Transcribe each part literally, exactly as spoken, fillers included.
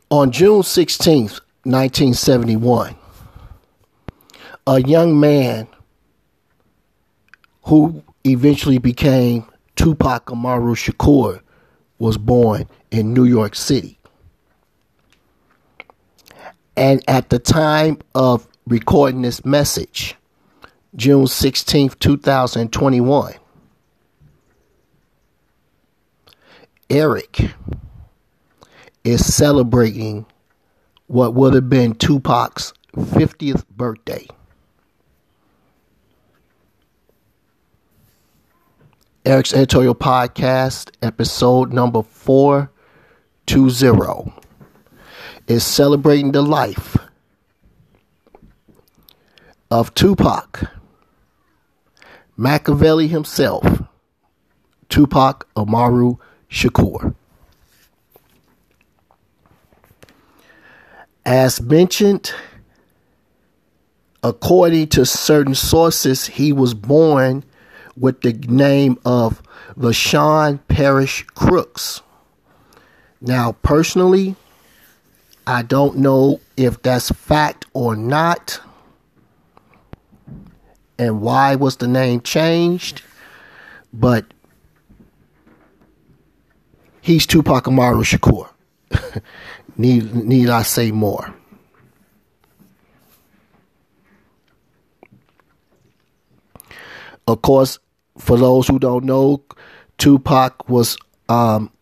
On June sixteenth, nineteen seventy-one, a young man who eventually became Tupac Amaru Shakur was born in New York City. And at the time of recording this message, June sixteenth, twenty twenty-one, Eric is celebrating what would have been Tupac's fiftieth birthday. Eric's Editorial Podcast, episode number four twenty, is celebrating the life of Tupac, Machiavelli himself, Tupac Amaru Shakur. As mentioned, according to certain sources, he was born with the name of LaShawn Parrish Crooks. Now, personally, I don't know if that's fact or not, and why was the name changed, but he's Tupac Amaru Shakur. need, need I say more? Of course, for those who don't know, Tupac was um,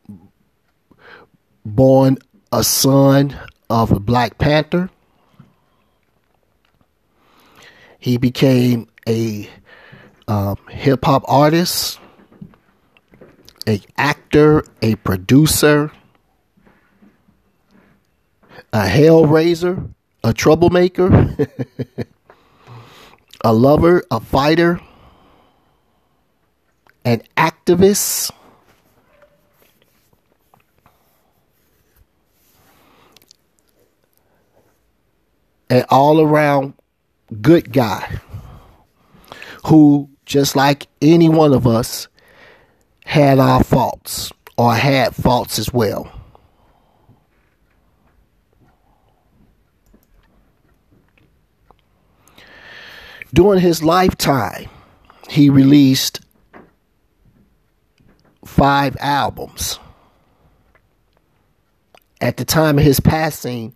born a son of a Black Panther. He became a um, hip-hop artist, an actor, a producer, a hellraiser, a troublemaker, a lover, a fighter, an activist, an all-around good guy who, just like any one of us, had our faults or had faults as well. During his lifetime, he released five albums. At the time of his passing,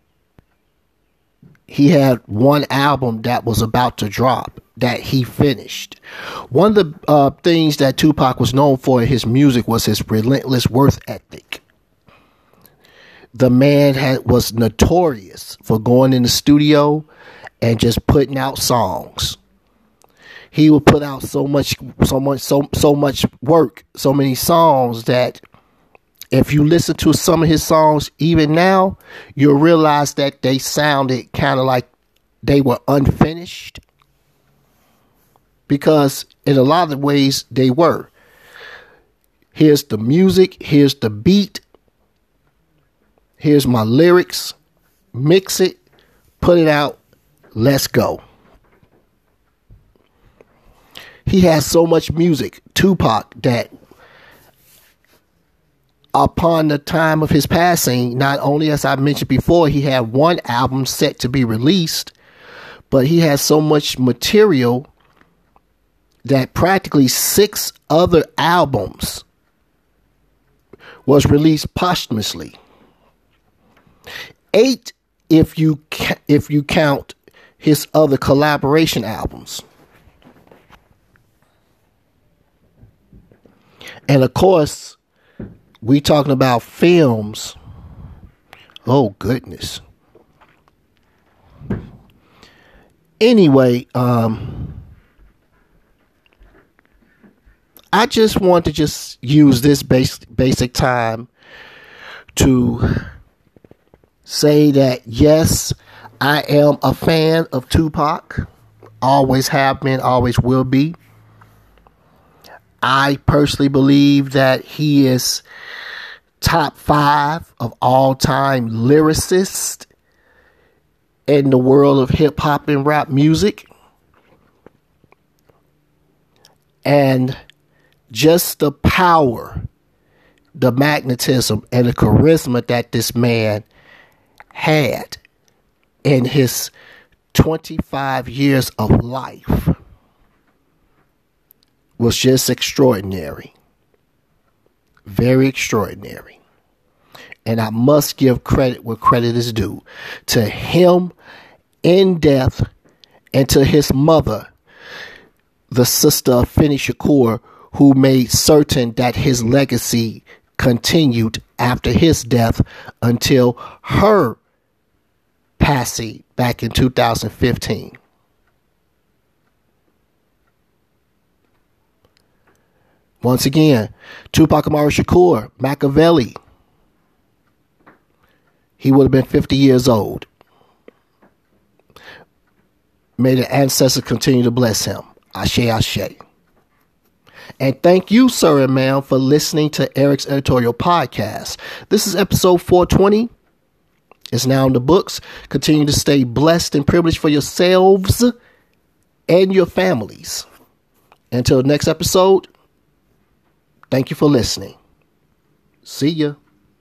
he had one album that was about to drop that he finished. One of the uh, things that Tupac was known for in his music was his relentless work ethic. The man had, was notorious for going in the studio and just putting out songs. He would put out so much, so much, so so much work, so many songs that if you listen to some of his songs, even now, you'll realize that they sounded kind of like they were unfinished. Because in a lot of ways, they were. Here's the music. Here's the beat. Here's my lyrics. Mix it. Put it out. Let's go. He has so much music, Tupac, that upon the time of his passing, not only, as I mentioned before, he had one album set to be released, but he has so much material that practically six other albums was released posthumously. Eight, if you ca- if you count his other collaboration albums. And of course, we talking about films. Oh, goodness. Anyway, um, I just want to just use this base, basic time to say that, yes, I am a fan of Tupac. Always have been, always will be. I personally believe that he is top five of all time lyricists in the world of hip hop and rap music. And just the power, the magnetism, and the charisma that this man had in his twenty-five years of life was just extraordinary. Very extraordinary. And I must give credit where credit is due to him in death and to his mother, the sister of Afeni Shakur, who made certain that his legacy continued after his death until her passing back in two thousand fifteen. Once again, Tupac Amaru Shakur, Machiavelli. He would have been fifty years old. May the ancestors continue to bless him. Ashe, ashe. And thank you, sir and ma'am, for listening to Eric's Editorial Podcast. This is episode four twenty. It's now in the books. Continue to stay blessed and privileged for yourselves and your families. Until next episode, thank you for listening. See ya.